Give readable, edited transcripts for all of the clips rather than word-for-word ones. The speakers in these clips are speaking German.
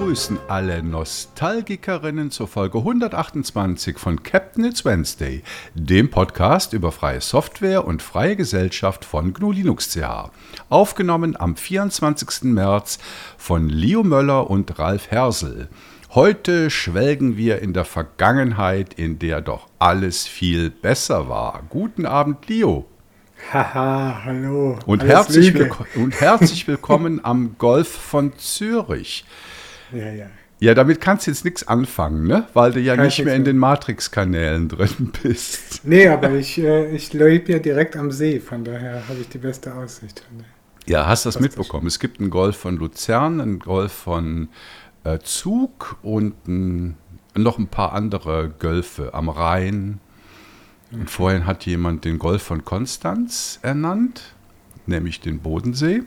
begrüßen alle Nostalgikerinnen zur Folge 128 von Captain It's Wednesday, dem Podcast über freie Software und freie Gesellschaft von GNU Linux CH. Aufgenommen am 24. März von Leo Möller und Ralf Hersel. Heute schwelgen wir in der Vergangenheit, in der doch alles viel besser war. Guten Abend, Leo. Haha, hallo. Und herzlich willkommen am Golf von Zürich. Ja. Ja, damit kannst du jetzt nichts anfangen, ne? Weil du ja nicht mehr in den Matrix-Kanälen drin bist. Nee, aber ich lebe ja direkt am See, von daher habe ich die beste Aussicht. Ja, hast du das mitbekommen? Es gibt einen Golf von Luzern, einen Golf von Zug und noch ein paar andere Gölfe am Rhein. Und vorhin hat jemand den Golf von Konstanz ernannt, nämlich den Bodensee.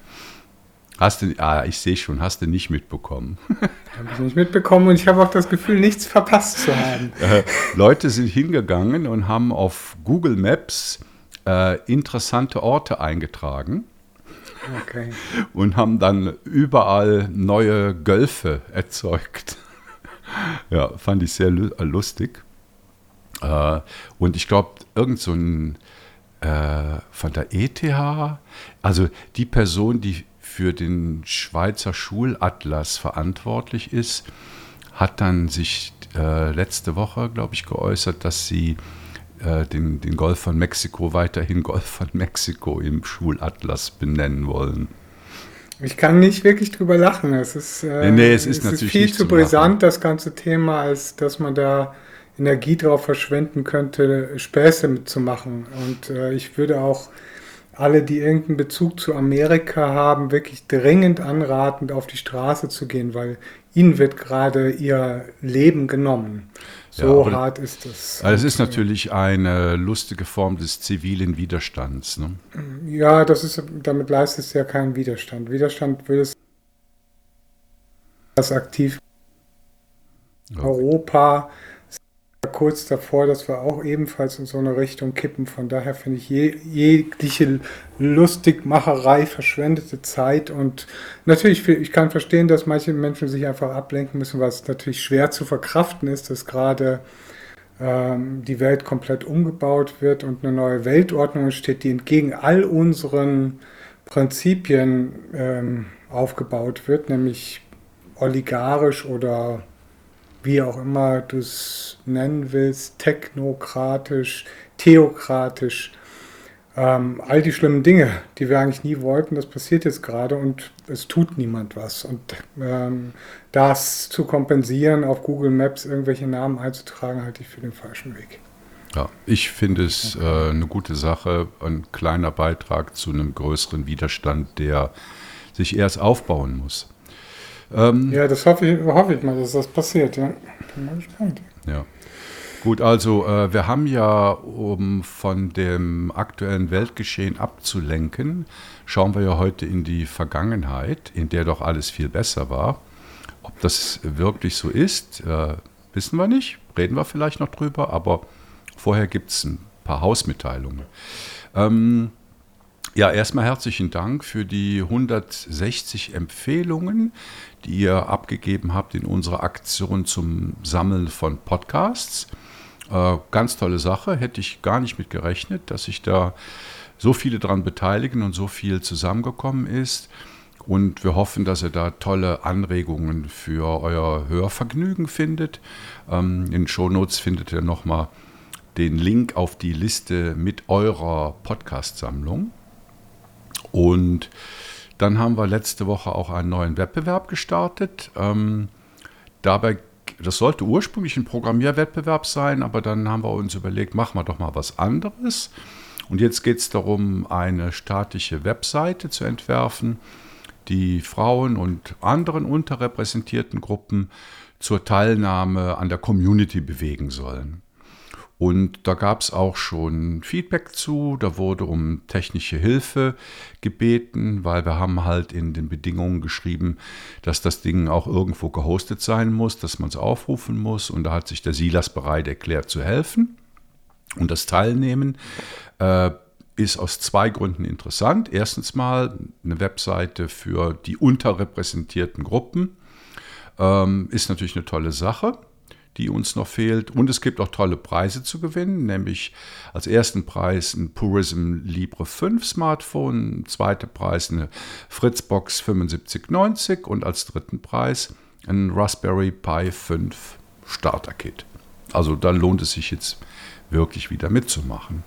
Ich sehe schon, hast du nicht mitbekommen. Habe ich nicht mitbekommen und ich habe auch das Gefühl, nichts verpasst zu haben. Leute sind hingegangen und haben auf Google Maps interessante Orte eingetragen. Okay. Und haben dann überall neue Gölfe erzeugt. Ja, fand ich sehr lustig. Und ich glaube, irgend so ein von der ETH, also die Person, die für den Schweizer Schulatlas verantwortlich ist, hat dann sich letzte Woche, glaube ich, geäußert, dass sie den Golf von Mexiko weiterhin Golf von Mexiko im Schulatlas benennen wollen. Ich kann nicht wirklich drüber lachen. Es ist natürlich viel nicht zu brisant, das ganze Thema, als dass man da Energie drauf verschwenden könnte, Späße mitzumachen. Und ich würde auch alle, die irgendeinen Bezug zu Amerika haben, wirklich dringend anraten, auf die Straße zu gehen, weil ihnen wird gerade ihr Leben genommen. So hart ist es. Also es ist natürlich eine lustige Form des zivilen Widerstands. Ne? Ja, damit leistet es ja keinen Widerstand. Widerstand würde es aktiv. Okay. Europa kurz davor, dass wir auch ebenfalls in so eine Richtung kippen. Von daher finde ich jegliche Lustigmacherei verschwendete Zeit. Und natürlich, ich kann verstehen, dass manche Menschen sich einfach ablenken müssen, weil es natürlich schwer zu verkraften ist, dass gerade die Welt komplett umgebaut wird und eine neue Weltordnung entsteht, die entgegen all unseren Prinzipien aufgebaut wird, nämlich oligarchisch oder wie auch immer du es nennen willst, technokratisch, theokratisch, all die schlimmen Dinge, die wir eigentlich nie wollten, das passiert jetzt gerade und es tut niemand was. Und das zu kompensieren, auf Google Maps irgendwelche Namen einzutragen, halte ich für den falschen Weg. Ja, ich finde es eine gute Sache, ein kleiner Beitrag zu einem größeren Widerstand, der sich erst aufbauen muss. Ja, das hoffe ich mal, dass das passiert, ja. Bin mal gespannt. Ja. Gut, also wir haben ja, um von dem aktuellen Weltgeschehen abzulenken, schauen wir ja heute in die Vergangenheit, in der doch alles viel besser war. Ob das wirklich so ist, wissen wir nicht, reden wir vielleicht noch drüber, aber vorher gibt es ein paar Hausmitteilungen. Ja, erstmal herzlichen Dank für die 160 Empfehlungen, die ihr abgegeben habt in unserer Aktion zum Sammeln von Podcasts. Ganz tolle Sache, hätte ich gar nicht mit gerechnet, dass sich da so viele dran beteiligen und so viel zusammengekommen ist. Und wir hoffen, dass ihr da tolle Anregungen für euer Hörvergnügen findet. In den Shownotes findet ihr nochmal den Link auf die Liste mit eurer Podcast-Sammlung. Und dann haben wir letzte Woche auch einen neuen Wettbewerb gestartet. Das sollte ursprünglich ein Programmierwettbewerb sein, aber dann haben wir uns überlegt, machen wir doch mal was anderes. Und jetzt geht es darum, eine staatliche Webseite zu entwerfen, die Frauen und anderen unterrepräsentierten Gruppen zur Teilnahme an der Community bewegen sollen. Und da gab es auch schon Feedback zu, da wurde um technische Hilfe gebeten, weil wir haben halt in den Bedingungen geschrieben, dass das Ding auch irgendwo gehostet sein muss, dass man es aufrufen muss. Und da hat sich der Silas bereit erklärt zu helfen. Und das Teilnehmen ist aus zwei Gründen interessant. Erstens mal eine Webseite für die unterrepräsentierten Gruppen. Ist natürlich eine tolle Sache, die uns noch fehlt. Und es gibt auch tolle Preise zu gewinnen, nämlich als ersten Preis ein Purism Libre 5 Smartphone, zweiter Preis eine Fritzbox 7590 und als dritten Preis ein Raspberry Pi 5 Starter Kit. Also da lohnt es sich jetzt wirklich wieder mitzumachen.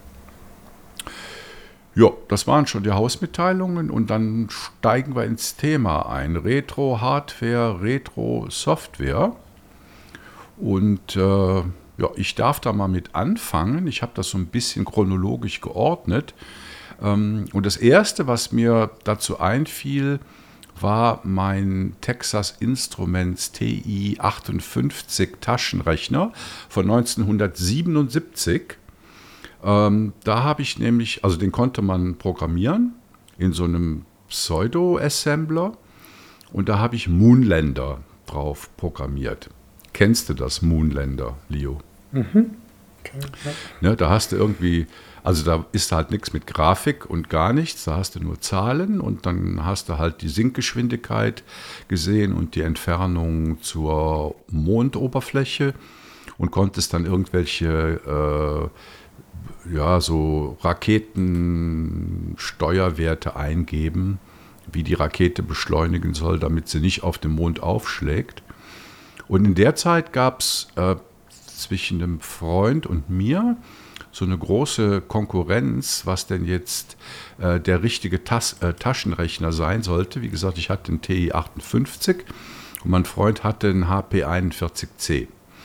Ja, das waren schon die Hausmitteilungen und dann steigen wir ins Thema ein. Retro-Hardware, Retro-Software. Und ich darf da mal mit anfangen. Ich habe das so ein bisschen chronologisch geordnet. Und das Erste, was mir dazu einfiel, war mein Texas Instruments TI-58 Taschenrechner von 1977. Da habe ich nämlich, also den konnte man programmieren in so einem Pseudo-Assembler und da habe ich Moonlander drauf programmiert. Kennst du das Moonlander, Leo? Mhm. Okay, ja. Ne, da hast du irgendwie, also da ist halt nichts mit Grafik und gar nichts, da hast du nur Zahlen und dann hast du halt die Sinkgeschwindigkeit gesehen und die Entfernung zur Mondoberfläche und konntest dann irgendwelche so Raketensteuerwerte eingeben, wie die Rakete beschleunigen soll, damit sie nicht auf dem Mond aufschlägt. Und in der Zeit gab es zwischen einem Freund und mir so eine große Konkurrenz, was denn jetzt der richtige Taschenrechner sein sollte. Wie gesagt, ich hatte den TI-58 und mein Freund hatte den HP-41C.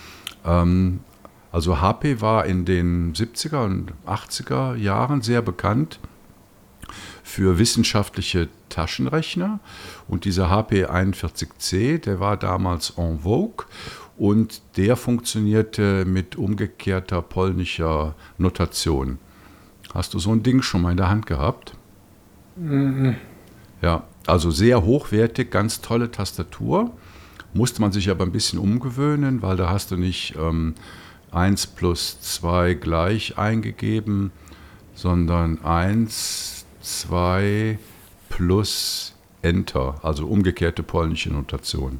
Also HP war in den 70er und 80er Jahren sehr bekannt für wissenschaftliche Taschenrechner. Und dieser HP-41C, der war damals en vogue und der funktionierte mit umgekehrter polnischer Notation. Hast du so ein Ding schon mal in der Hand gehabt? Mhm. Ja, also sehr hochwertig, ganz tolle Tastatur. Musste man sich aber ein bisschen umgewöhnen, weil da hast du nicht 1 plus 2 gleich eingegeben, sondern 1, 2 plus Enter, also umgekehrte polnische Notation.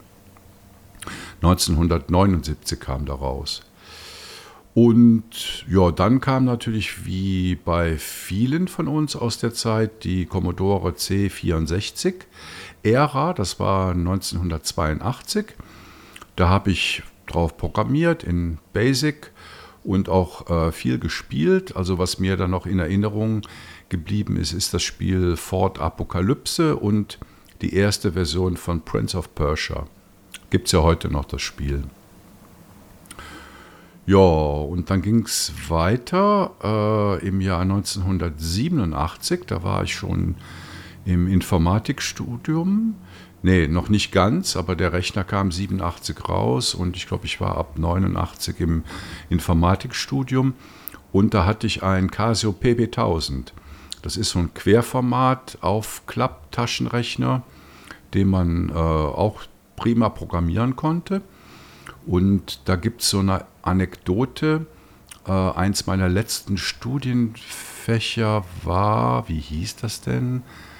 1979 kam da raus. Und ja, dann kam natürlich wie bei vielen von uns aus der Zeit die Commodore C64-Ära, das war 1982. Da habe ich drauf programmiert in Basic und auch viel gespielt. Also was mir dann noch in Erinnerung geblieben ist, ist das Spiel Ford Apokalypse und die erste Version von Prince of Persia. Gibt es ja heute noch das Spiel. Ja, und dann ging es weiter im Jahr 1987. Da war ich schon im Informatikstudium. Nee, noch nicht ganz, aber der Rechner kam 87 raus und ich glaube, ich war ab 89 im Informatikstudium und da hatte ich einen Casio PB1000. Das ist so ein Querformat-Aufklapp-Taschenrechner, den man auch prima programmieren konnte. Und da gibt es so eine Anekdote. Eins meiner letzten Studienfächer war, wie hieß das denn?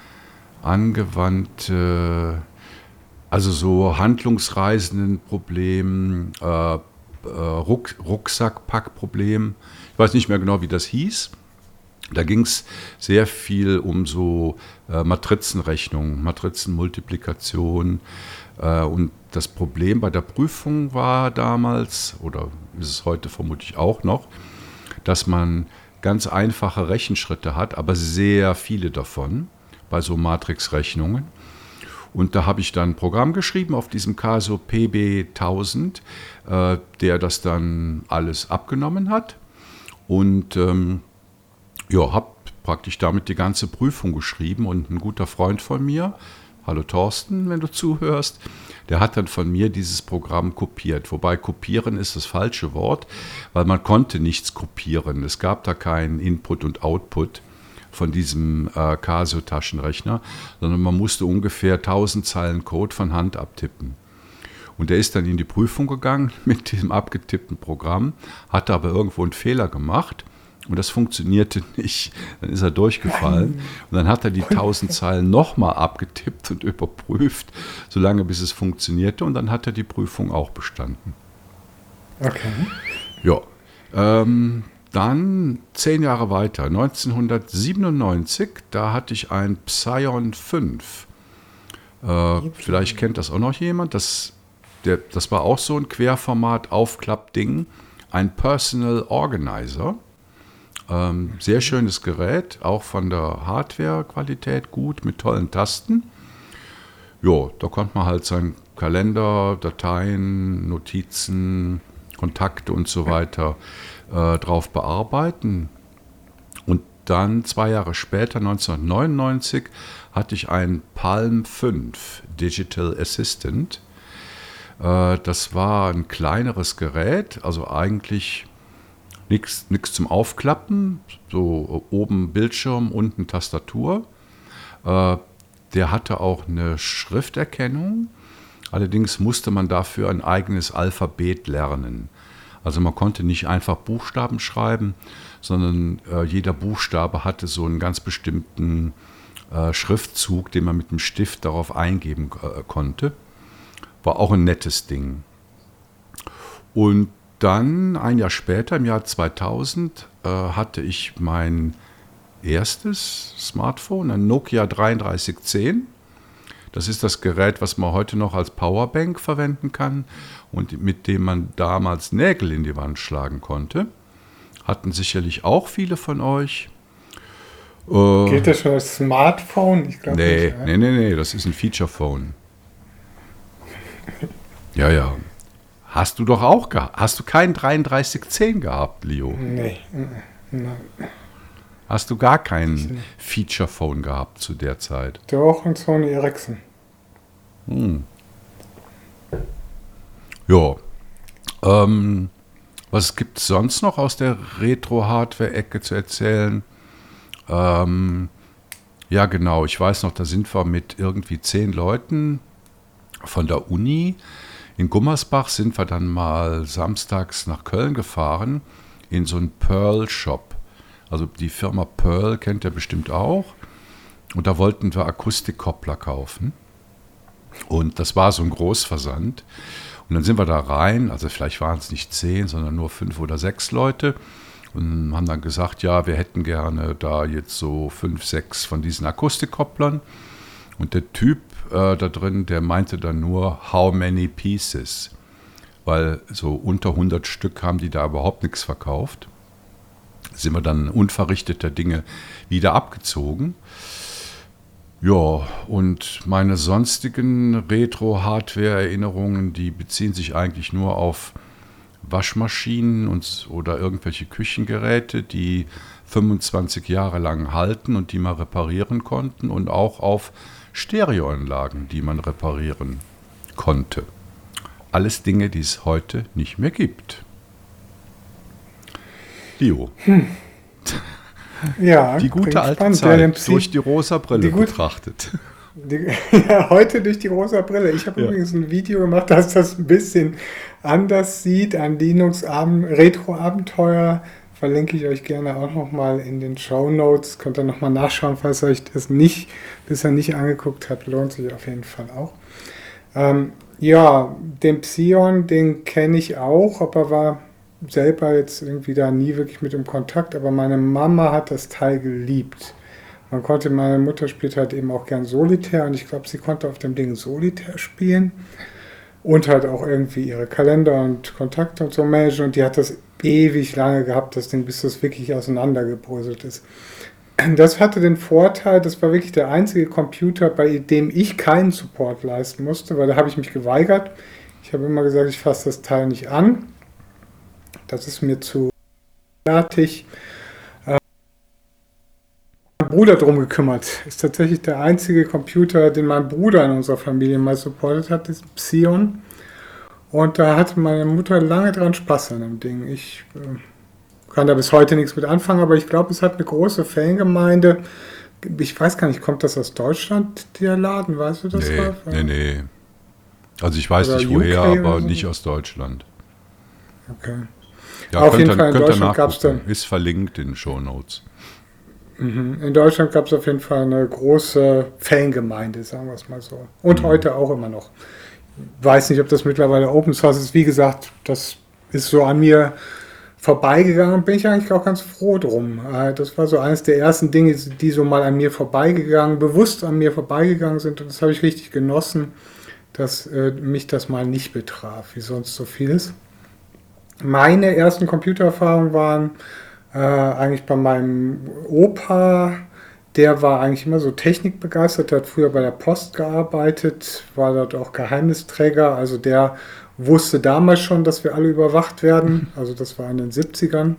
Angewandte, also so Handlungsreisendenproblem, Rucksackpackproblem. Ich weiß nicht mehr genau, wie das hieß. Da ging es sehr viel um so Matrizenrechnung, Matrizenmultiplikation. Und das Problem bei der Prüfung war damals, oder ist es heute vermutlich auch noch, dass man ganz einfache Rechenschritte hat, aber sehr viele davon bei so Matrixrechnungen. Und da habe ich dann ein Programm geschrieben auf diesem Casio PB1000, der das dann alles abgenommen hat. Und habe praktisch damit die ganze Prüfung geschrieben. Und ein guter Freund von mir, hallo Thorsten, wenn du zuhörst, der hat dann von mir dieses Programm kopiert. Wobei kopieren ist das falsche Wort, weil man konnte nichts kopieren. Es gab da keinen Input und Output von diesem Casio-Taschenrechner, sondern man musste ungefähr 1000 Zeilen Code von Hand abtippen. Und der ist dann in die Prüfung gegangen mit diesem abgetippten Programm, hatte aber irgendwo einen Fehler gemacht und das funktionierte nicht. Dann ist er durchgefallen und dann hat er die 1000 Zeilen nochmal abgetippt und überprüft, solange bis es funktionierte, und dann hat er die Prüfung auch bestanden. Okay. Ja, dann 10 Jahre weiter, 1997, da hatte ich ein Psion 5. Vielleicht kennt das auch noch jemand. Das war auch so ein Querformat-Aufklappding, ein Personal Organizer. Sehr schönes Gerät, auch von der Hardware-Qualität gut, mit tollen Tasten. Ja, da konnte man halt seinen Kalender, Dateien, Notizen, Kontakte und so weiter drauf bearbeiten. Und dann 2 Jahre später, 1999, hatte ich ein Palm 5 Digital Assistant. Das war ein kleineres Gerät, also eigentlich nichts zum Aufklappen, so oben Bildschirm, unten Tastatur. Der hatte auch eine Schrifterkennung, allerdings musste man dafür ein eigenes Alphabet lernen. Also man konnte nicht einfach Buchstaben schreiben, sondern jeder Buchstabe hatte so einen ganz bestimmten Schriftzug, den man mit dem Stift darauf eingeben konnte. War auch ein nettes Ding. Und dann, ein Jahr später, im Jahr 2000, hatte ich mein erstes Smartphone, ein Nokia 3310. Das ist das Gerät, was man heute noch als Powerbank verwenden kann und mit dem man damals Nägel in die Wand schlagen konnte. Hatten sicherlich auch viele von euch. Geht das schon als Smartphone? Ich glaube nicht. Nee, das ist ein Feature-Phone. Ja. Hast du doch auch gehabt. Hast du kein 3310 gehabt, Leo? Nee. Nein. Hast du gar kein Feature-Phone gehabt zu der Zeit? Doch, und Sony Ericsson. Ja. Was gibt es sonst noch aus der Retro-Hardware-Ecke zu erzählen? Ja, genau. Ich weiß noch, da sind wir mit irgendwie 10 Leuten von der Uni. In Gummersbach sind wir dann mal samstags nach Köln gefahren in so einen Pearl-Shop. Also die Firma Pearl kennt ihr bestimmt auch. Und da wollten wir Akustikkoppler kaufen. Und das war so ein Großversand. Und dann sind wir da rein, also vielleicht waren es nicht 10, sondern nur 5 oder 6 Leute. Und haben dann gesagt, ja, wir hätten gerne da jetzt so 5, 6 von diesen Akustikkopplern. Und der Typ da drin, der meinte dann nur, how many pieces? Weil so unter 100 Stück haben die da überhaupt nichts verkauft. Sind wir dann unverrichteter Dinge wieder abgezogen. Ja, und meine sonstigen Retro-Hardware-Erinnerungen, die beziehen sich eigentlich nur auf Waschmaschinen oder irgendwelche Küchengeräte, die 25 Jahre lang halten und die man reparieren konnten, und auch auf Stereoanlagen, die man reparieren konnte. Alles Dinge, die es heute nicht mehr gibt. Leo. Ja, die gute alte spannend. Zeit durch die rosa Brille betrachtet. Ja, heute durch die rosa Brille. Ich habe übrigens ein Video gemacht, dass das ein bisschen anders sieht. Ein Linux-Retro-Abenteuer verlinke ich euch gerne auch nochmal in den Shownotes. Könnt ihr nochmal nachschauen, falls euch das bisher nicht angeguckt habt. Lohnt sich auf jeden Fall auch. Ja, den Psion, den kenne ich auch, aber war selber jetzt irgendwie da nie wirklich mit im Kontakt. Aber meine Mama hat das Teil geliebt. Meine Mutter spielt halt eben auch gern Solitär, und ich glaube, sie konnte auf dem Ding Solitär spielen und halt auch irgendwie ihre Kalender und Kontakte und so managen, und die hat das ewig lange gehabt, das Ding, bis das wirklich auseinandergebröselt ist. Das hatte den Vorteil, das war wirklich der einzige Computer, bei dem ich keinen Support leisten musste, weil da habe ich mich geweigert. Ich habe immer gesagt, ich fasse das Teil nicht an. Das ist mir zu fertig. Mein Bruder drum gekümmert. Ist tatsächlich der einzige Computer, den mein Bruder in unserer Familie mal supportet hat, ist Psion. Und da hatte meine Mutter lange dran Spaß an dem Ding. Ich kann da bis heute nichts mit anfangen, aber ich glaube, es hat eine große Fangemeinde. Ich weiß gar nicht, kommt das aus Deutschland, der Laden? Weißt du das? Nee. Also ich weiß nicht woher, aber nicht aus Deutschland. Okay. Ja, Auf jeden Fall in Deutschland gab es dann. Ist verlinkt in den Shownotes. In Deutschland gab es auf jeden Fall eine große Fangemeinde, sagen wir es mal so. Und heute auch immer noch. Weiß nicht, ob das mittlerweile Open Source ist. Wie gesagt, das ist so an mir vorbeigegangen, bin ich eigentlich auch ganz froh drum. Das war so eines der ersten Dinge, die so mal an mir vorbeigegangen, bewusst an mir vorbeigegangen sind. Und das habe ich richtig genossen, dass mich das mal nicht betraf, wie sonst so vieles. Meine ersten Computererfahrungen waren eigentlich bei meinem Opa. Der war eigentlich immer so technikbegeistert, der hat früher bei der Post gearbeitet, war dort auch Geheimnisträger, also der wusste damals schon, dass wir alle überwacht werden, also das war in den 70ern.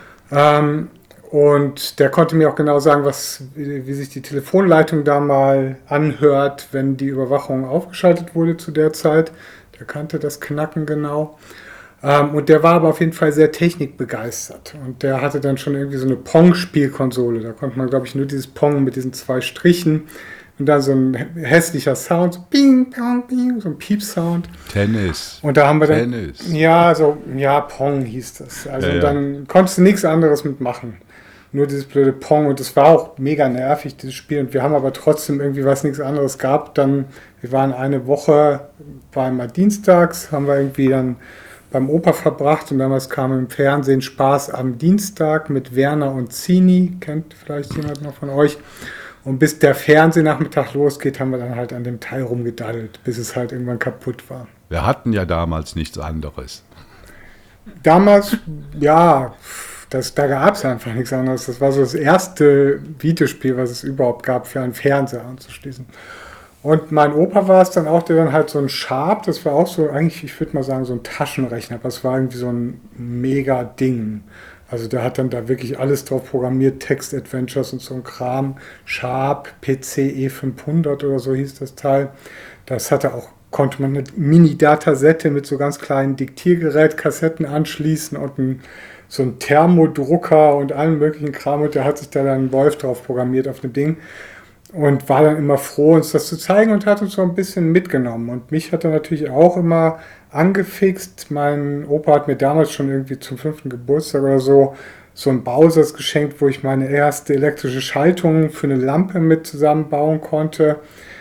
Und der konnte mir auch genau sagen, wie sich die Telefonleitung da mal anhört, wenn die Überwachung aufgeschaltet wurde zu der Zeit. Der kannte das Knacken genau. Und der war aber auf jeden Fall sehr technikbegeistert. Und der hatte dann schon irgendwie so eine Pong-Spielkonsole. Da konnte man, glaube ich, nur dieses Pong mit diesen 2 Strichen und dann so ein hässlicher Sound, so Bing, Pong, Bing, so ein Piep-Sound. Tennis. Und da haben wir dann, Tennis. Ja, Pong hieß das. Also dann konntest du nichts anderes mitmachen. Nur dieses blöde Pong. Und das war auch mega nervig, dieses Spiel. Und wir haben aber trotzdem irgendwie, was nichts anderes gab, wir waren eine Woche, war immer dienstags, haben wir irgendwie dann beim Opa verbracht und damals kam im Fernsehen Spaß am Dienstag mit Werner und Zini, kennt vielleicht jemand noch von euch. Und bis der Fernsehnachmittag losgeht, haben wir dann halt an dem Teil rumgedaddelt, bis es halt irgendwann kaputt war. Wir hatten ja damals nichts anderes. Damals, ja, da gab es einfach nichts anderes. Das war so das erste Videospiel, was es überhaupt gab, für einen Fernseher anzuschließen. Und mein Opa war es dann auch, der dann halt so ein Sharp, das war auch so eigentlich, ich würde mal sagen, so ein Taschenrechner, aber es war irgendwie so ein mega Ding. Also der hat dann da wirklich alles drauf programmiert, Text-Adventures und so ein Kram. Sharp, PC E500 oder so hieß das Teil. Das konnte man eine Mini-Datasette mit so ganz kleinen Diktiergerät, Kassetten anschließen und so ein Thermodrucker und allen möglichen Kram. Und der hat sich da dann einen Wolf drauf programmiert auf dem Ding. Und war dann immer froh, uns das zu zeigen und hat uns so ein bisschen mitgenommen. Und mich hat er natürlich auch immer angefixt. Mein Opa hat mir damals schon irgendwie zum 5. Geburtstag oder so einen Bausatz geschenkt, wo ich meine erste elektrische Schaltung für eine Lampe mit zusammenbauen konnte.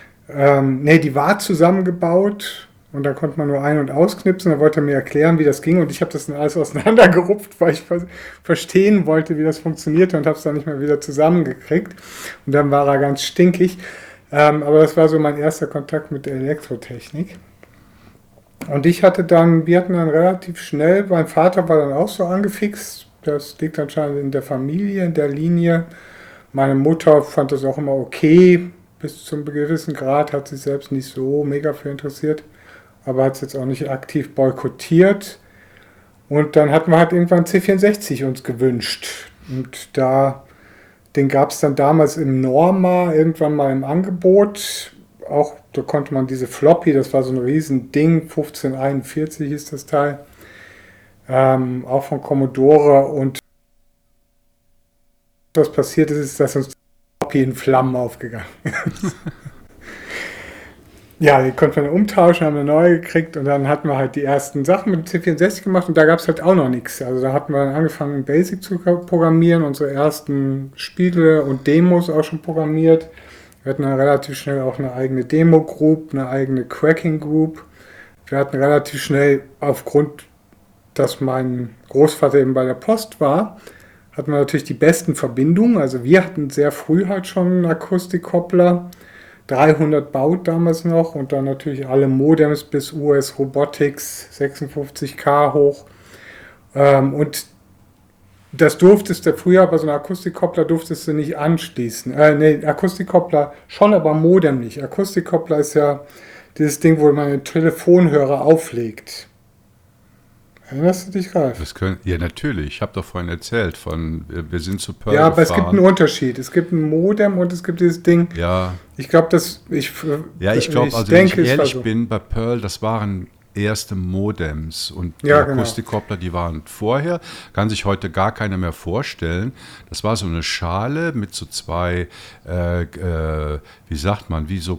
Die war zusammengebaut und da konnte man nur ein- und ausknipsen. Da wollte er mir erklären, wie das ging und ich habe das dann alles auseinandergerupft, weil ich verstehen wollte, wie das funktionierte und habe es dann nicht mehr wieder zusammengekriegt. Und dann war er ganz stinkig. Aber das war so mein erster Kontakt mit der Elektrotechnik. Und wir hatten dann relativ schnell, mein Vater war dann auch so angefixt, das liegt anscheinend in der Familie, in der Linie. Meine Mutter fand das auch immer okay, bis zu einem gewissen Grad, hat sich selbst nicht so mega für interessiert, aber hat es jetzt auch nicht aktiv boykottiert. Und dann hatten wir halt irgendwann C64 uns gewünscht. Und den gab es dann damals im Norma irgendwann mal im Angebot. Auch da konnte man diese Floppy, das war so ein riesen Ding, 1541 hieß das Teil, auch von Commodore. Und was passiert ist, dass uns die Floppy in Flammen aufgegangen ist. Ja, die konnten wir dann umtauschen, haben eine neue gekriegt und dann hatten wir halt die ersten Sachen mit dem C64 gemacht und da gab es halt auch noch nichts. Also da hatten wir dann angefangen, Basic zu programmieren, unsere ersten Spiele und Demos auch schon programmiert. Wir hatten dann relativ schnell auch eine eigene Demo-Group, eine eigene Cracking-Group. Wir hatten relativ schnell, aufgrund, dass mein Großvater eben bei der Post war, hatten wir natürlich die besten Verbindungen. Also wir hatten sehr früh halt schon einen Akustikkoppler, 300 Baud damals noch und dann natürlich alle Modems bis US Robotics 56K hoch. Und das durftest du früher, bei so einem Akustikkoppler durftest du nicht anschließen. Akustikkoppler schon, aber Modem nicht. Akustikkoppler ist ja dieses Ding, wo man den Telefonhörer auflegt. Erinnerst du dich, Ralf? Ja, natürlich. Ich habe doch vorhin erzählt von, wir sind zu Pearl Ja, aber gefahren. es gibt einen Unterschied. Es gibt ein Modem und es gibt dieses Ding. Ja. Ich glaube, wenn ich ehrlich bin, bei Pearl, das waren erste Modems und die Akustikkoppler, die waren vorher, kann sich heute gar keiner mehr vorstellen. Das war so eine Schale mit so zwei, wie sagt man, wie so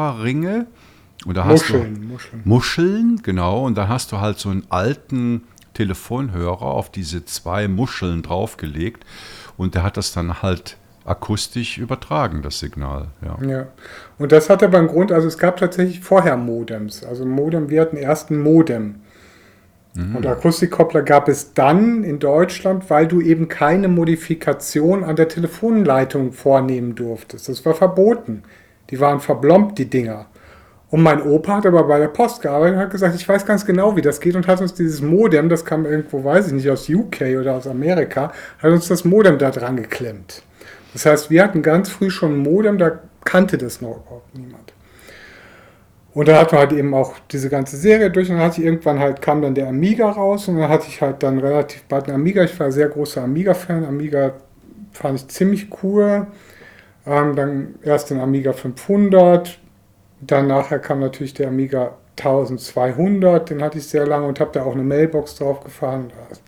Kopfhörerringe. Und da hast Muscheln. Muscheln, genau. Und da hast du halt so einen alten Telefonhörer auf diese 2 Muscheln draufgelegt und der hat das dann halt akustisch übertragen, das Signal. Ja. Ja. Und das hat aber einen Grund, also es gab tatsächlich vorher Modems. Also wir hatten erst ein Modem. Und Akustikkoppler gab es dann in Deutschland, weil du eben keine Modifikation an der Telefonleitung vornehmen durftest. Das war verboten. Die waren verblombt, die Dinger. Und mein Opa hat aber bei der Post gearbeitet und hat gesagt, ich weiß ganz genau, wie das geht und hat uns dieses Modem, das kam irgendwo, weiß ich nicht, aus UK oder aus Amerika, hat uns das Modem da dran geklemmt. Das heißt, wir hatten ganz früh schon ein Modem, da kannte das noch überhaupt niemand. Und da hatten wir halt eben auch diese ganze Serie durch und dann hatte ich irgendwann halt, kam dann der Amiga raus und dann hatte ich halt dann relativ bald einen Amiga. Ich war ein sehr großer Amiga-Fan. Amiga fand ich ziemlich cool. Dann erst den Amiga 500, dann nachher kam natürlich der Amiga 1200, den hatte ich sehr lange und habe da auch eine Mailbox drauf gefahren.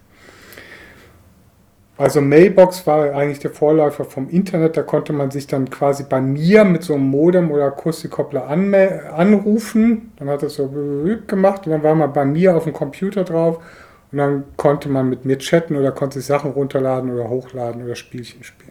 Also Mailbox war eigentlich der Vorläufer vom Internet, da konnte man sich dann quasi bei mir mit so einem Modem oder Akustikkoppler anrufen, dann hat das so gemacht und dann war man bei mir auf dem Computer drauf und dann konnte man mit mir chatten oder konnte sich Sachen runterladen oder hochladen oder Spielchen spielen.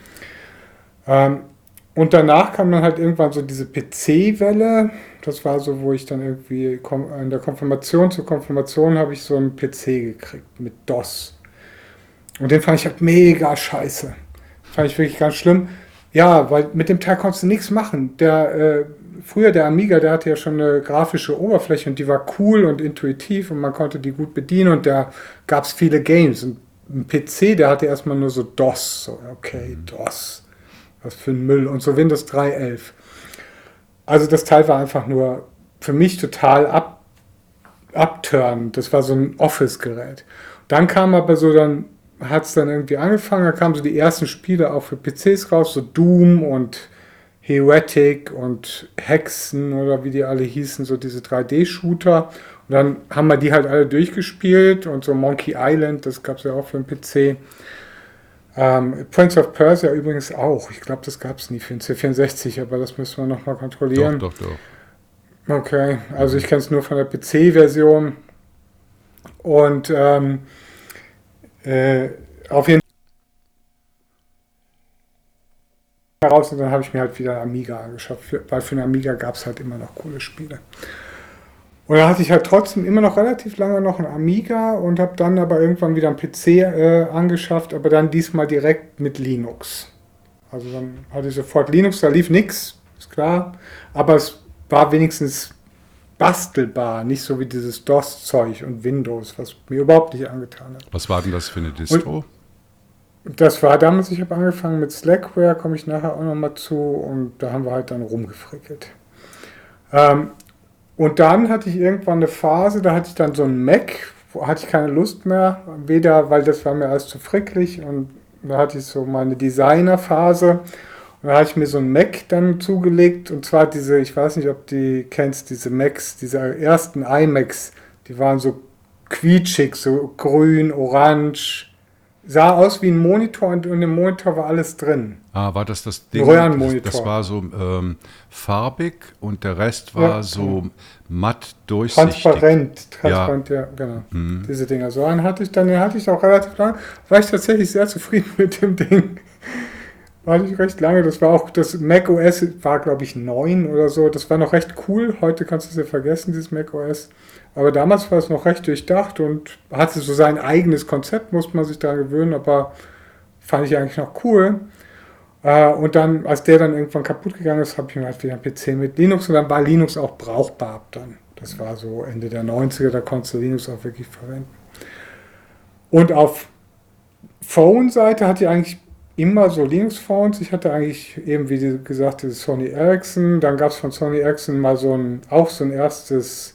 Und danach kam dann halt irgendwann so diese PC-Welle, das war so, wo ich dann irgendwie in der Konfirmation zur Konfirmation habe ich so einen PC gekriegt mit DOS. Und den fand ich halt mega scheiße. Fand ich wirklich ganz schlimm. Ja, weil mit dem Teil konntest du nichts machen. Früher der Amiga, der hatte ja schon eine grafische Oberfläche und die war cool und intuitiv und man konnte die gut bedienen und da gab es viele Games. Und ein PC, der hatte erstmal nur so DOS. So, okay, DOS. Was für ein Müll. Und so Windows 3.11. Also das Teil war einfach nur für mich total abturn. Das war so ein Office-Gerät. Dann kam aber so hat es dann irgendwie angefangen, da kamen so die ersten Spiele auch für PCs raus, so Doom und Heretic und Hexen oder wie die alle hießen, so diese 3D-Shooter. Und dann haben wir die halt alle durchgespielt und so Monkey Island, das gab es ja auch für den PC. Prince of Persia übrigens auch. Ich glaube, das gab es nie für den C64, aber das müssen wir nochmal kontrollieren. Doch. Okay, also ich kenne es nur von der PC-Version. Und auf jeden Fall raus und dann habe ich mir halt wieder Amiga angeschafft, weil für den Amiga gab es halt immer noch coole Spiele. Und dann hatte ich halt trotzdem immer noch relativ lange noch einen Amiga und habe dann aber irgendwann wieder einen PC angeschafft, aber dann diesmal direkt mit Linux. Also dann hatte ich sofort Linux, da lief nichts, ist klar, aber es war wenigstens bastelbar, nicht so wie dieses DOS-Zeug und Windows, was mir überhaupt nicht angetan hat. Was war denn das für eine Distro? Und das war damals, ich habe angefangen mit Slackware, komme ich nachher auch nochmal zu und da haben wir halt dann rumgefrickelt. Und dann hatte ich irgendwann eine Phase, da hatte ich dann so einen Mac, wo hatte ich keine Lust mehr, weder, weil das war mir alles zu fricklich und da hatte ich so meine Designer-Phase. Und da habe ich mir so einen Mac dann zugelegt und zwar diese, ich weiß nicht, ob du kennst, diese Macs, diese ersten iMacs, die waren so quietschig, so grün, orange, sah aus wie ein Monitor und in dem Monitor war alles drin. War das Ding? Röhrenmonitor. Das war so farbig und der Rest war so matt durchsichtig. Transparent, ja genau. Diese Dinger. So einen hatte ich dann, den hatte ich auch relativ lange, war ich tatsächlich sehr zufrieden mit dem Ding. War nicht recht lange, das war auch, das Mac OS war glaube ich 9 oder so, das war noch recht cool, heute kannst du es ja vergessen, dieses Mac OS, aber damals war es noch recht durchdacht und hatte so sein eigenes Konzept, musste man sich daran gewöhnen, aber fand ich eigentlich noch cool. Und dann, als der dann irgendwann kaputt gegangen ist, habe ich mir halt wieder einen PC mit Linux und dann war Linux auch brauchbar ab dann. Das war so Ende der 90er, da konntest du Linux auch wirklich verwenden. Und auf Phone-Seite hatte ich eigentlich immer so Linux-Phones. Ich hatte eigentlich eben, wie gesagt, dieses Sony Ericsson. Dann gab es von Sony Ericsson mal so ein erstes,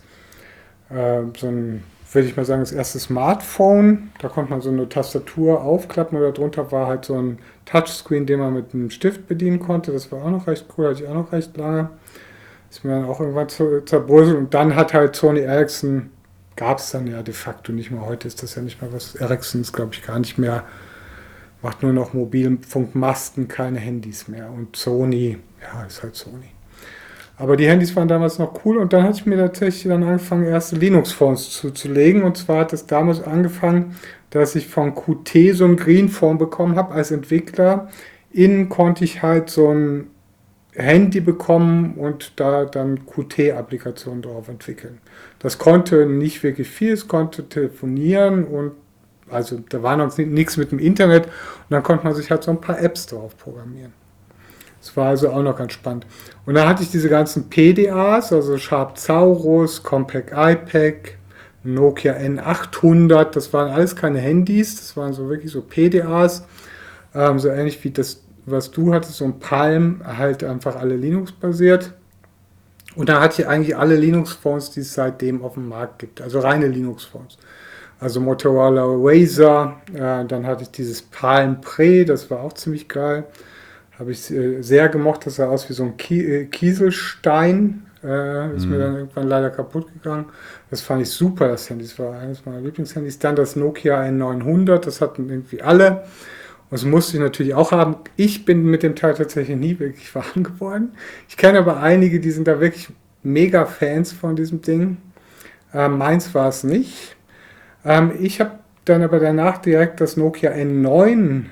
würde ich mal sagen, das erste Smartphone. Da konnte man so eine Tastatur aufklappen oder drunter war halt so ein Touchscreen, den man mit einem Stift bedienen konnte. Das war auch noch recht cool, hatte ich auch noch recht lange. Ist mir dann auch irgendwann zerbröselt. Und dann hat halt Sony Ericsson, gab es dann ja de facto nicht mehr. Heute ist das ja nicht mehr was. Ericsson ist, glaube ich, gar nicht mehr. Macht nur noch Mobilfunkmasten, keine Handys mehr. Und Sony, ja, ist halt Sony. Aber die Handys waren damals noch cool und dann hatte ich mir tatsächlich dann angefangen, erste Linux-Phones zuzulegen. Und zwar hat es damals angefangen, dass ich von Qt so ein Green-Phone bekommen habe als Entwickler. Innen konnte ich halt so ein Handy bekommen und da dann Qt-Applikationen drauf entwickeln. Das konnte nicht wirklich viel, es konnte telefonieren und also da war noch nichts mit dem Internet und dann konnte man sich halt so ein paar Apps drauf programmieren. Das war also auch noch ganz spannend. Und dann hatte ich diese ganzen PDAs, also Sharp Zaurus, Compaq iPac, Nokia N800, das waren alles keine Handys, das waren so wirklich so PDAs, so ähnlich wie das, was du hattest, so ein Palm, halt einfach alle Linux-basiert. Und da hatte ich eigentlich alle Linux-Phones, die es seitdem auf dem Markt gibt, also reine Linux-Phones. Also Motorola Razr, dann hatte ich dieses Palm Pre, das war auch ziemlich geil. Habe ich sehr gemocht, das sah aus wie so ein Kieselstein. Ist mir dann irgendwann leider kaputt gegangen. Das fand ich super, das Handy. Das war eines meiner Lieblingshandys. Dann das Nokia N900, das hatten irgendwie alle. Und das musste ich natürlich auch haben. Ich bin mit dem Teil tatsächlich nie wirklich warm geworden. Ich kenne aber einige, die sind da wirklich mega Fans von diesem Ding. Meins war es nicht. Ich habe dann aber danach direkt das Nokia N9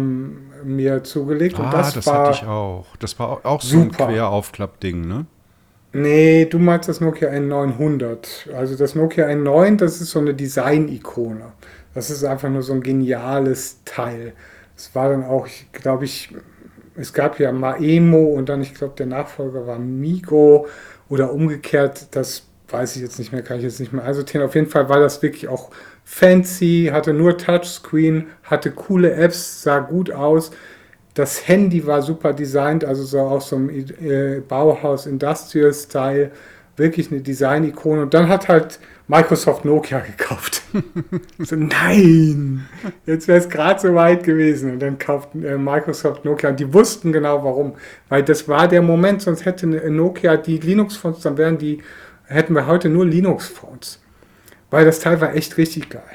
mir zugelegt und das das war hatte ich auch. Das war auch so ein super. Queraufklappding, ne? Nee, du meinst das Nokia N900. Also das Nokia N9, das ist so eine Design-Ikone. Das ist einfach nur so ein geniales Teil. Es war dann auch, glaube ich, es gab ja Maemo und dann, ich glaube, der Nachfolger war Migo oder umgekehrt, das weiß ich jetzt nicht mehr, kann ich jetzt nicht mehr einsortieren. Auf jeden Fall war das wirklich auch fancy, hatte nur Touchscreen, hatte coole Apps, sah gut aus. Das Handy war super designt, also so auch so im Bauhaus Industrial Style, wirklich eine Design-Ikone. Und dann hat halt Microsoft Nokia gekauft. So, nein, jetzt wäre es gerade so weit gewesen. Und dann kauft Microsoft Nokia. Und die wussten genau warum. Weil das war der Moment, sonst hätte Nokia die Linux-Phones, dann hätten wir heute nur Linux-Phones. Weil das Teil war echt richtig geil.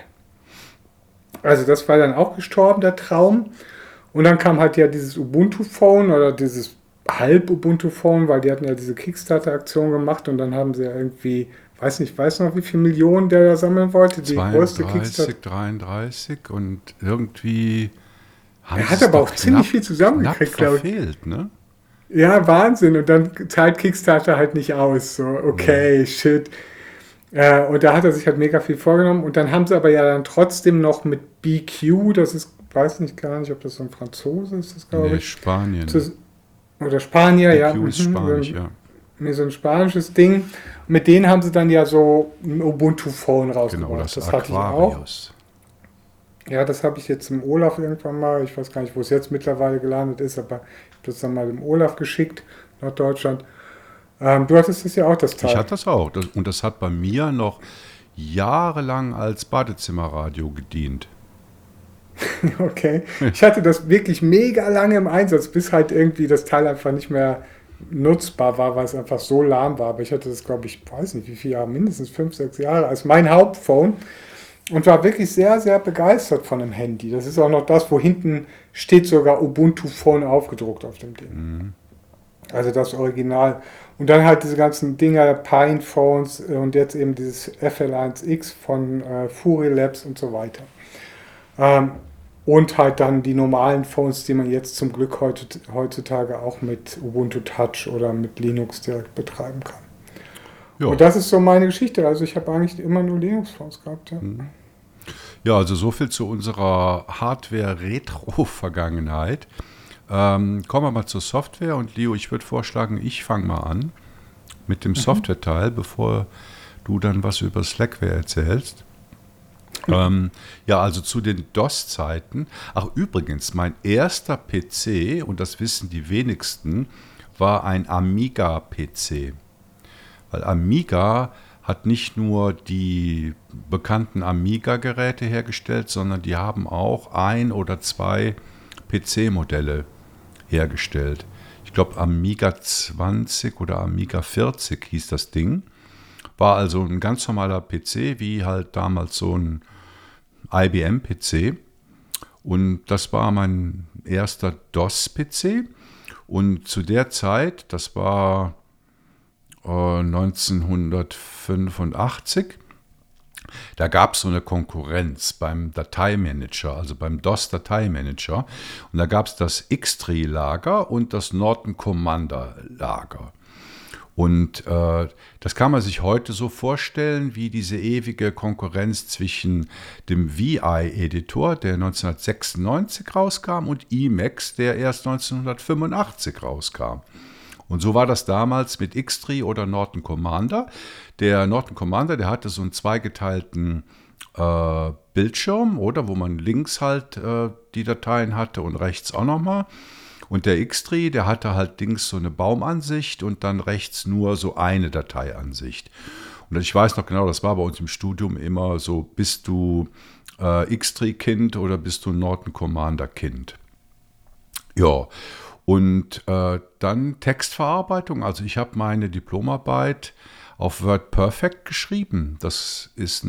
Also das war dann auch gestorben, der Traum. Und dann kam halt ja dieses Ubuntu-Phone oder dieses Halb-Ubuntu-Phone, weil die hatten ja diese Kickstarter-Aktion gemacht und dann haben sie ja irgendwie, weiß noch, wie viele Millionen der da sammeln wollte, die größte 32, Kickstarter. 33 und irgendwie haben Er sie hat es aber doch auch ziemlich viel knapp zusammengekriegt, glaube ich. verfehlt, ne? Ja, Wahnsinn. Und dann zahlt Kickstarter halt nicht aus. So, okay, shit. Und da hat er sich halt mega viel vorgenommen. Und dann haben sie aber ja dann trotzdem noch mit BQ, das ist, weiß nicht gar nicht, ob das so ein Franzose ist, das glaube Nee, ich. Spanien. Oder Spanier, ja. BQ ist Spanisch, ja. So ein spanisches Ding. Mit denen haben sie dann ja so ein Ubuntu-Phone Genau, rausgebracht. das hatte ich auch. Aquarius. Ja, das habe ich jetzt im Olaf irgendwann mal. Ich weiß gar nicht, wo es jetzt mittlerweile gelandet ist, aber ich habe das dann mal dem Olaf geschickt nach Deutschland. Du hattest das ja auch, das Ich Teil. hatte das auch. Und das hat bei mir noch jahrelang als Badezimmerradio gedient. Okay. Ich hatte das wirklich mega lange im Einsatz, bis halt irgendwie das Teil einfach nicht mehr nutzbar war, weil es einfach so lahm war. Aber ich hatte das, glaube ich, weiß nicht wie viele Jahre, mindestens 5, 6 Jahre als mein Hauptphone und war wirklich sehr, sehr begeistert von dem Handy. Das ist auch noch das, wo hinten steht sogar Ubuntu Phone aufgedruckt auf dem Ding. Also das Original. Und dann halt diese ganzen Dinger, Pine Phones und jetzt eben dieses FL1X von Fury Labs und so weiter. Und halt dann die normalen Phones, die man jetzt zum Glück heutzutage auch mit Ubuntu Touch oder mit Linux direkt betreiben kann. Ja. Und das ist so meine Geschichte. Also ich habe eigentlich immer nur Linux-Phones gehabt. Ja. Ja, also so viel zu unserer Hardware-Retro-Vergangenheit. Kommen wir mal zur Software und Leo, ich würde vorschlagen, ich fange mal an mit dem Software-Teil, bevor du dann was über Slackware erzählst. Ja, also zu den DOS-Zeiten. Ach, übrigens, mein erster PC, und das wissen die wenigsten, war ein Amiga-PC. Weil Amiga hat nicht nur die bekannten Amiga-Geräte hergestellt, sondern die haben auch 1 oder 2 PC-Modelle hergestellt. Ich glaube, Amiga 20 oder Amiga 40 hieß das Ding. War also ein ganz normaler PC, wie halt damals so ein IBM-PC. Und das war mein erster DOS-PC. Und zu der Zeit, das war 1985. Da gab es so eine Konkurrenz beim Dateimanager, also beim DOS-Dateimanager. Und da gab es das X-Tree-Lager und das Norton Commander-Lager. Und das kann man sich heute so vorstellen wie diese ewige Konkurrenz zwischen dem VI-Editor, der 1996 rauskam, und Emacs, der erst 1985 rauskam. Und so war das damals mit X-Tree oder Norton Commander. Der Norton Commander, der hatte so einen zweigeteilten Bildschirm, oder wo man links halt die Dateien hatte und rechts auch nochmal. Und der X-Tree, der hatte halt links so eine Baumansicht und dann rechts nur so eine Dateiansicht. Und ich weiß noch genau, das war bei uns im Studium immer so, bist du X-Tree-Kind oder bist du Norton Commander-Kind? Ja, und dann Textverarbeitung. Also ich habe meine Diplomarbeit auf WordPerfect geschrieben. Das ist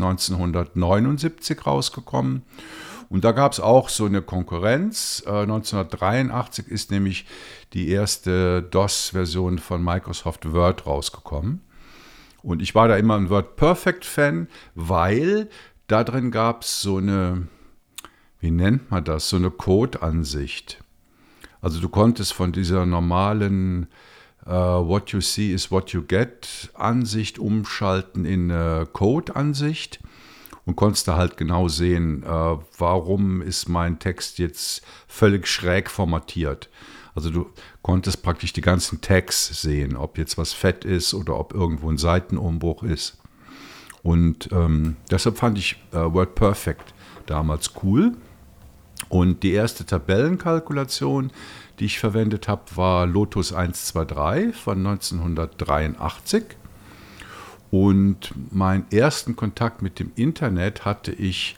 1979 rausgekommen. Und da gab es auch so eine Konkurrenz. 1983 ist nämlich die erste DOS-Version von Microsoft Word rausgekommen. Und ich war da immer ein WordPerfect-Fan, weil da drin gab es so eine, wie nennt man das, so eine Code-Ansicht. Also du konntest von dieser normalen What you see is what you get Ansicht umschalten in eine Code-Ansicht und konntest da halt genau sehen, warum ist mein Text jetzt völlig schräg formatiert. Also du konntest praktisch die ganzen Tags sehen, ob jetzt was fett ist oder ob irgendwo ein Seitenumbruch ist. Und deshalb fand ich WordPerfect damals cool. Und die erste Tabellenkalkulation, die ich verwendet habe, war Lotus 123 von 1983. Und meinen ersten Kontakt mit dem Internet hatte ich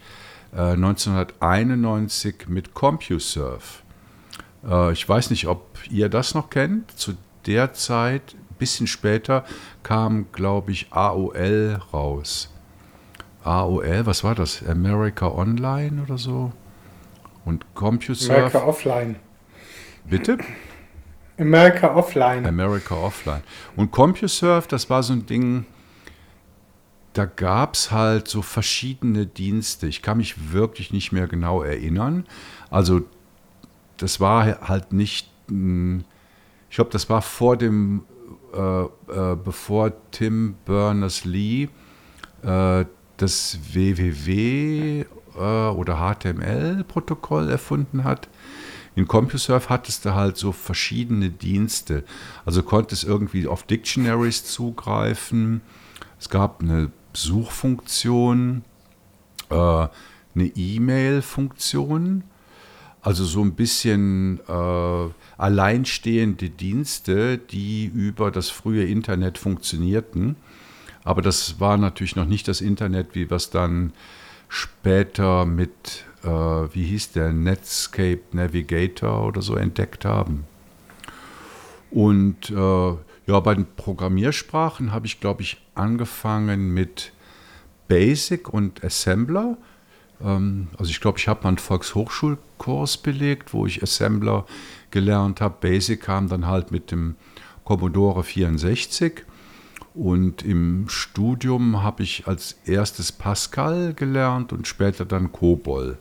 1991 mit CompuServe. Ich weiß nicht, ob ihr das noch kennt. Zu der Zeit, ein bisschen später, kam, glaube ich, AOL raus. AOL, was war das? America Online oder so? Und CompuServe. America Offline. Bitte? America Offline. America Offline. Und CompuServe, das war so ein Ding, da gab es halt so verschiedene Dienste. Ich kann mich wirklich nicht mehr genau erinnern. Also das war halt nicht, ich glaube, das war vor dem, bevor Tim Berners-Lee das WWW oder HTML-Protokoll erfunden hat. In CompuServe hattest du halt so verschiedene Dienste. Also konntest irgendwie auf Dictionaries zugreifen. Es gab eine Suchfunktion, eine E-Mail-Funktion. Also so ein bisschen alleinstehende Dienste, die über das frühe Internet funktionierten. Aber das war natürlich noch nicht das Internet, wie wir es dann später mit, wie hieß der, Netscape Navigator oder so entdeckt haben. Und ja, bei den Programmiersprachen habe ich, glaube ich, angefangen mit Basic und Assembler. Also ich glaube, ich habe mal einen Volkshochschulkurs belegt, wo ich Assembler gelernt habe. Basic kam dann halt mit dem Commodore 64. Und im Studium habe ich als erstes Pascal gelernt und später dann COBOL.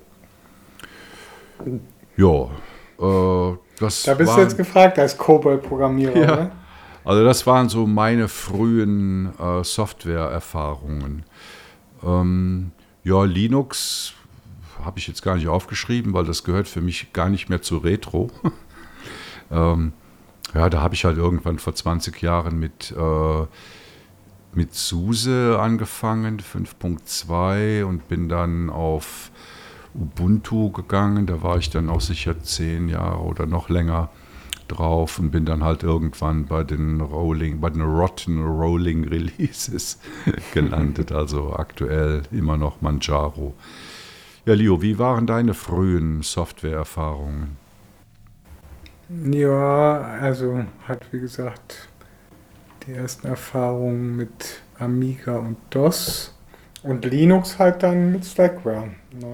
Ja, das Da bist du jetzt gefragt als COBOL-Programmierer, ja, oder? also das waren so meine frühen Software-Erfahrungen. Ja, Linux habe ich jetzt gar nicht aufgeschrieben, weil das gehört für mich gar nicht mehr zu Retro. Ja, da habe ich halt irgendwann vor 20 Jahren mit SUSE angefangen, 5.2, und bin dann auf Ubuntu gegangen. Da war ich dann auch sicher 10 Jahre oder noch länger drauf und bin dann halt irgendwann bei den Rotten Rolling Releases gelandet. Also aktuell immer noch Manjaro. Ja, Leo, wie waren deine frühen Softwareerfahrungen? Ja, also hat wie gesagt die ersten Erfahrungen mit Amiga und DOS und Linux halt dann mit Slackware.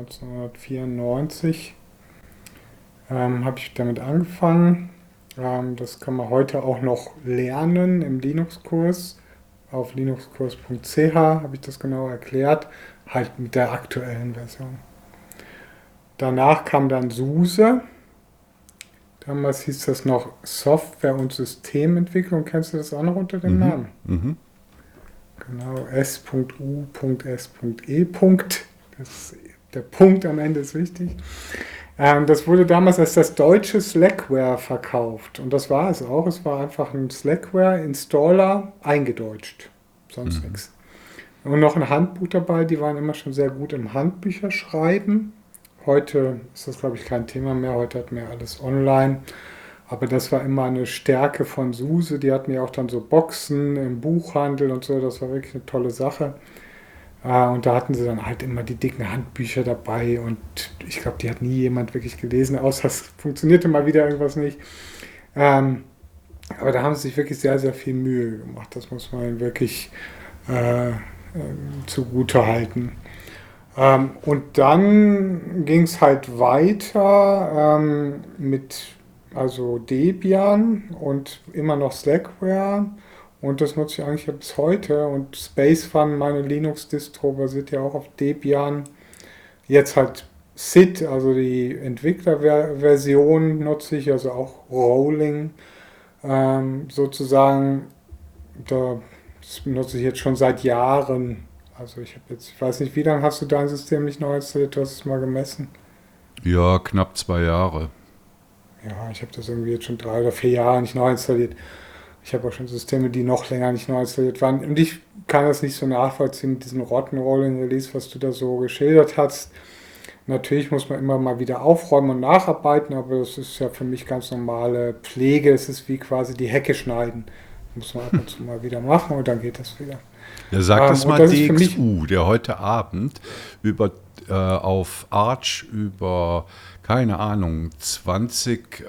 1994 habe ich damit angefangen. Das kann man heute auch noch lernen im Linux-Kurs. auf linuxkurs.ch habe ich das genau erklärt, halt mit der aktuellen Version. Danach kam dann SUSE. Damals hieß das noch Software- und Systementwicklung. Kennst du das auch noch unter dem Namen? Mhm. Genau, S.U.S.E. Der Punkt am Ende ist wichtig. Das wurde damals als das deutsche Slackware verkauft. Und das war es auch. Es war einfach ein Slackware-Installer eingedeutscht. Sonst nichts. Und noch ein Handbuch dabei. Die waren immer schon sehr gut im Handbücher schreiben. Heute ist das, glaube ich, kein Thema mehr. Heute hat man ja alles online. Aber das war immer eine Stärke von SUSE. Die hatten ja auch dann so Boxen im Buchhandel und so. Das war wirklich eine tolle Sache. Und da hatten sie dann halt immer die dicken Handbücher dabei. Und ich glaube, die hat nie jemand wirklich gelesen, außer es funktionierte mal wieder irgendwas nicht. Aber da haben sie sich wirklich sehr, sehr viel Mühe gemacht. Das muss man ihnen wirklich zugute halten. Und dann ging es halt weiter mit Debian und immer noch Slackware. Und das nutze ich eigentlich bis heute. Und SpaceFun, meine Linux-Distro, basiert ja auch auf Debian. Jetzt halt SID, also die Entwicklerversion nutze ich, also auch Rolling sozusagen. Das nutze ich jetzt schon seit Jahren. Also ich weiß nicht, wie lange hast du dein System nicht neu installiert? Du hast es mal gemessen. Ja, knapp 2 Jahre. Ja, ich habe das irgendwie jetzt schon 3 oder 4 Jahre nicht neu installiert. Ich habe auch schon Systeme, die noch länger nicht neu installiert waren. Und ich kann das nicht so nachvollziehen mit diesem Rotten-Rolling-Release, was du da so geschildert hast. Natürlich muss man immer mal wieder aufräumen und nacharbeiten, aber das ist ja für mich ganz normale Pflege. Es ist wie quasi die Hecke schneiden. Muss man ab und zu mal wieder machen und dann geht das wieder. Ja, sag das mal das DXU, der heute Abend auf Arch über, keine Ahnung, 20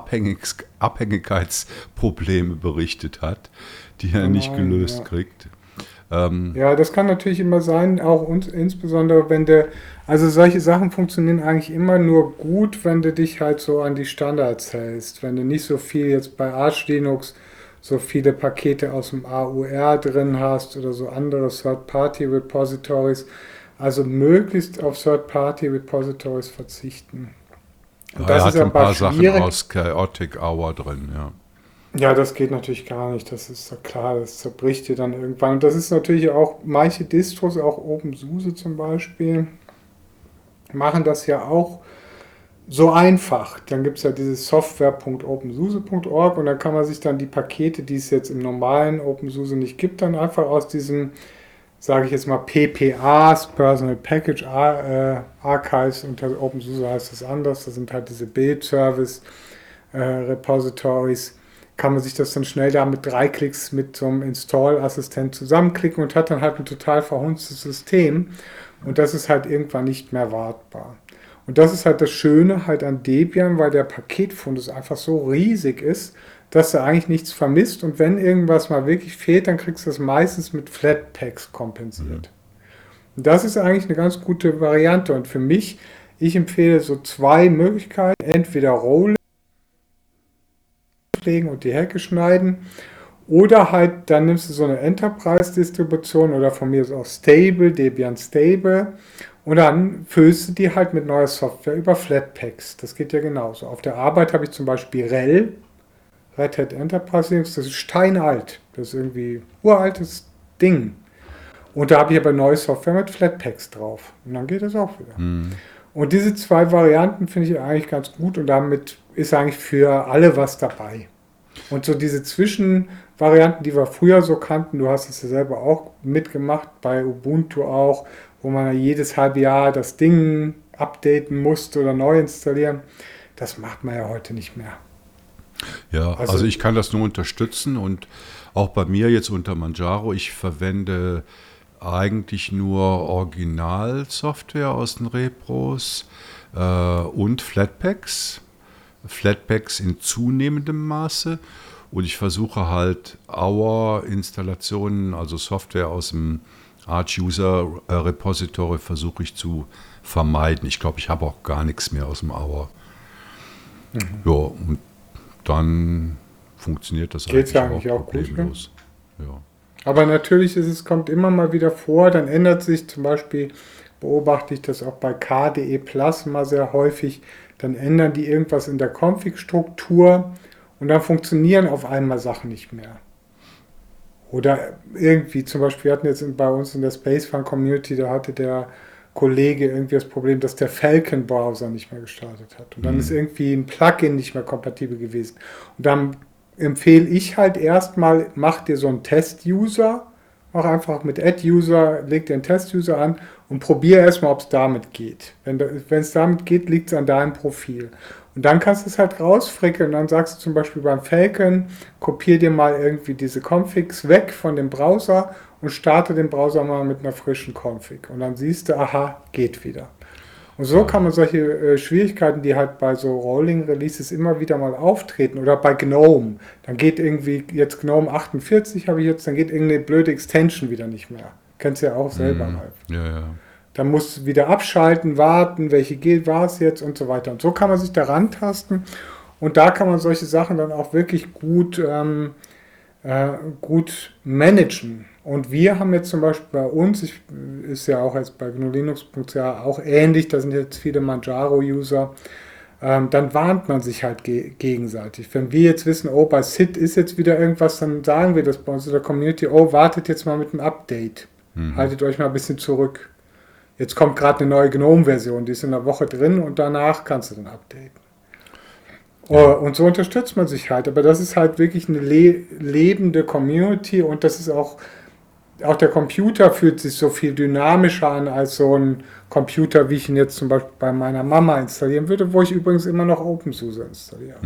Abhängigkeitsprobleme berichtet hat, die er nicht gelöst kriegt. Ja, das kann natürlich immer sein, auch insbesondere wenn also solche Sachen funktionieren eigentlich immer nur gut, wenn du dich halt so an die Standards hältst. Wenn du nicht so viel jetzt bei Arch Linux so viele Pakete aus dem AUR drin hast oder so andere Third-Party-Repositories. Also möglichst auf Third-Party-Repositories verzichten. Und das er hat ein paar Sachen aus Chaotic Hour drin, ja. Ja, das geht natürlich gar nicht. Das ist ja klar, das zerbricht dir dann irgendwann. Und das ist natürlich auch, manche Distros, auch OpenSUSE zum Beispiel, machen das ja auch so einfach. Dann gibt es ja dieses software.opensuse.org und dann kann man sich dann die Pakete, die es jetzt im normalen OpenSUSE nicht gibt, dann einfach aus diesem, sage ich jetzt mal, PPAs, Personal Package Archives, unter OpenSUSE heißt das anders, das sind halt diese Build Service Repositories, kann man sich das dann schnell da mit 3 Klicks mit so einem Install-Assistent zusammenklicken und hat dann halt ein total verhunztes System und das ist halt irgendwann nicht mehr wartbar. Und das ist halt das Schöne halt an Debian, weil der Paketfundus einfach so riesig ist, dass er eigentlich nichts vermisst. Und wenn irgendwas mal wirklich fehlt, dann kriegst du das meistens mit Flatpaks kompensiert. Und das ist eigentlich eine ganz gute Variante. Und für mich, ich empfehle so 2 Möglichkeiten. Entweder Rolling pflegen und die Hecke schneiden. Oder halt, dann nimmst du so eine Enterprise-Distribution oder von mir ist auch Stable, Debian Stable. Und dann füllst du die halt mit neuer Software über Flatpaks. Das geht ja genauso. Auf der Arbeit habe ich zum Beispiel RHEL, Red Hat Enterprise Linux, das ist steinalt. Das ist irgendwie uraltes Ding. Und da habe ich aber neue Software mit Flatpaks drauf. Und dann geht das auch wieder. Und diese 2 Varianten finde ich eigentlich ganz gut und damit ist eigentlich für alle was dabei. Und so diese Zwischenvarianten, die wir früher so kannten, du hast es ja selber auch mitgemacht, bei Ubuntu auch, wo man jedes halbe Jahr das Ding updaten musste oder neu installieren, das macht man ja heute nicht mehr. Ja, also ich kann das nur unterstützen und auch bei mir jetzt unter Manjaro, ich verwende eigentlich nur Originalsoftware aus den Repros und Flatpaks. Flatpaks in zunehmendem Maße und ich versuche halt Installationen, also Software aus dem Arch User Repository versuche ich zu vermeiden. Ich glaube, ich habe auch gar nichts mehr aus dem Hour. Ja, und dann funktioniert das eigentlich auch problemlos. Ja. Aber natürlich kommt immer mal wieder vor, dann ändert sich zum Beispiel, beobachte ich das auch bei KDE Plus mal sehr häufig, dann ändern die irgendwas in der Config-Struktur und dann funktionieren auf einmal Sachen nicht mehr. Oder irgendwie, zum Beispiel, wir hatten jetzt bei uns in der Spacefun Community, da hatte der Kollege irgendwie das Problem, dass der Falcon-Browser nicht mehr gestartet hat. Und dann ist irgendwie ein Plugin nicht mehr kompatibel gewesen. Und dann empfehle ich halt erstmal, mach dir so einen Test-User, mach einfach mit Add-User, leg dir einen Test-User an und probier erstmal, ob es damit geht. Wenn es damit geht, liegt es an deinem Profil. Und dann kannst du es halt rausfrickeln und dann sagst du zum Beispiel beim Falcon, kopier dir mal irgendwie diese Configs weg von dem Browser und starte den Browser mal mit einer frischen Config. Und dann siehst du, aha, geht wieder. Und so kann man solche Schwierigkeiten, die halt bei so Rolling Releases immer wieder mal auftreten, oder bei GNOME, dann geht irgendwie, jetzt GNOME 48 habe ich jetzt, dann geht irgendeine blöde Extension wieder nicht mehr. Kennst du ja auch selber mal. Ja. Dann musst du wieder abschalten, warten, welche geht, war es jetzt und so weiter. Und so kann man sich da rantasten und da kann man solche Sachen dann auch wirklich gut managen. Und wir haben jetzt zum Beispiel bei uns, ist ja auch jetzt bei GNU/Linux.ch auch ähnlich, da sind jetzt viele Manjaro-User, dann warnt man sich halt gegenseitig. Wenn wir jetzt wissen, oh, bei SID ist jetzt wieder irgendwas, dann sagen wir das bei uns in der Community, oh, wartet jetzt mal mit dem Update. Haltet euch mal ein bisschen zurück. Jetzt kommt gerade eine neue GNOME-Version, die ist in einer Woche drin und danach kannst du dann updaten. Ja. Und so unterstützt man sich halt. Aber das ist halt wirklich eine lebende Community und das ist auch der Computer fühlt sich so viel dynamischer an als so ein Computer, wie ich ihn jetzt zum Beispiel bei meiner Mama installieren würde, wo ich übrigens immer noch OpenSUSE installiere.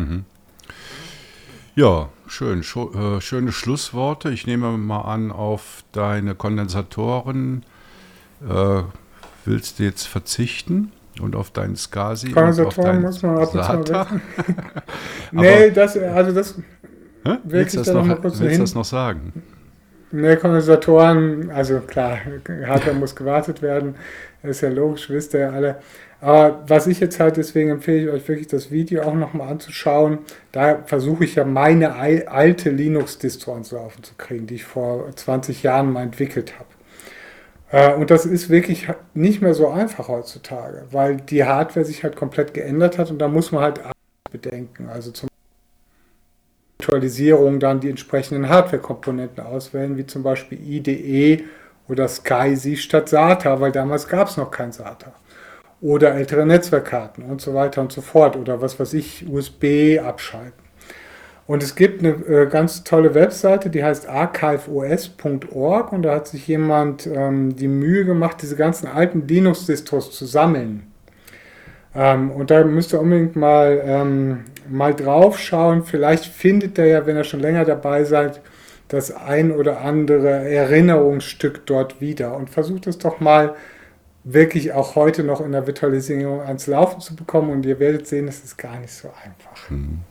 Ja, schön. Schöne Schlussworte. Ich nehme mal an, auf deine Kondensatoren willst du jetzt verzichten und auf deinen SCSI? Kondensatoren muss man ab und zu mal wissen. Nee, das willst du das noch sagen? Nee, Kondensatoren, also klar, Hardware muss gewartet werden, das ist ja logisch, wisst ihr ja alle. Aber was ich jetzt halt, deswegen empfehle ich euch wirklich das Video auch nochmal anzuschauen. Da versuche ich ja meine alte Linux-Distro ans Laufen zu kriegen, die ich vor 20 Jahren mal entwickelt habe. Und das ist wirklich nicht mehr so einfach heutzutage, weil die Hardware sich halt komplett geändert hat und da muss man halt bedenken. Also zum Virtualisierung dann die entsprechenden Hardware-Komponenten auswählen, wie zum Beispiel IDE oder SCSI statt SATA, weil damals gab es noch kein SATA. Oder ältere Netzwerkkarten und so weiter und so fort. Oder was weiß ich, USB abschalten. Und es gibt eine ganz tolle Webseite, die heißt archiveos.org und da hat sich jemand die Mühe gemacht, diese ganzen alten Linux-Distros zu sammeln. Und da müsst ihr unbedingt mal drauf schauen. Vielleicht findet ihr ja, wenn ihr schon länger dabei seid, das ein oder andere Erinnerungsstück dort wieder. Und versucht es doch mal wirklich auch heute noch in der Virtualisierung ans Laufen zu bekommen. Und ihr werdet sehen, es ist gar nicht so einfach.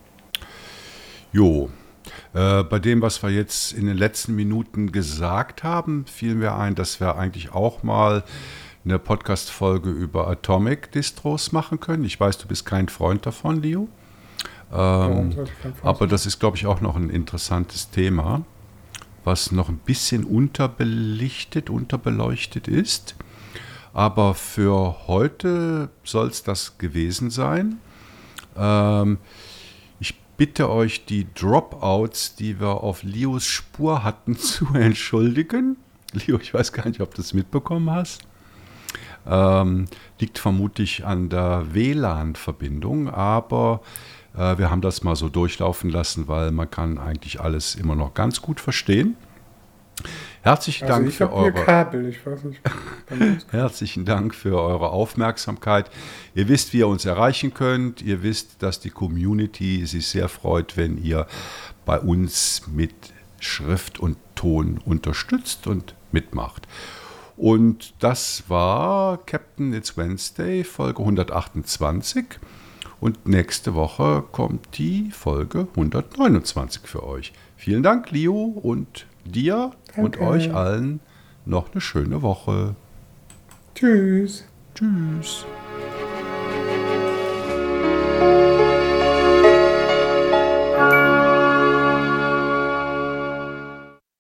Jo, bei dem, was wir jetzt in den letzten Minuten gesagt haben, fiel mir ein, dass wir eigentlich auch mal eine Podcast-Folge über Atomic-Distros machen können. Ich weiß, du bist kein Freund davon, Leo. Aber das ist, glaube ich, auch noch ein interessantes Thema, was noch ein bisschen unterbeleuchtet ist. Aber für heute soll es das gewesen sein. Ich bitte euch, die Dropouts, die wir auf Leos Spur hatten, zu entschuldigen. Leo, ich weiß gar nicht, ob du es mitbekommen hast. Liegt vermutlich an der WLAN-Verbindung, aber wir haben das mal so durchlaufen lassen, weil man kann eigentlich alles immer noch ganz gut verstehen. Herzlichen Dank für eure Kabel, ich weiß nicht. Herzlichen Dank für eure Aufmerksamkeit. Ihr wisst, wie ihr uns erreichen könnt. Ihr wisst, dass die Community sich sehr freut, wenn ihr bei uns mit Schrift und Ton unterstützt und mitmacht. Und das war Captain It's Wednesday, Folge 128. Und nächste Woche kommt die Folge 129 für euch. Vielen Dank, Leo, und dir und euch allen noch eine schöne Woche. Tschüss. Tschüss.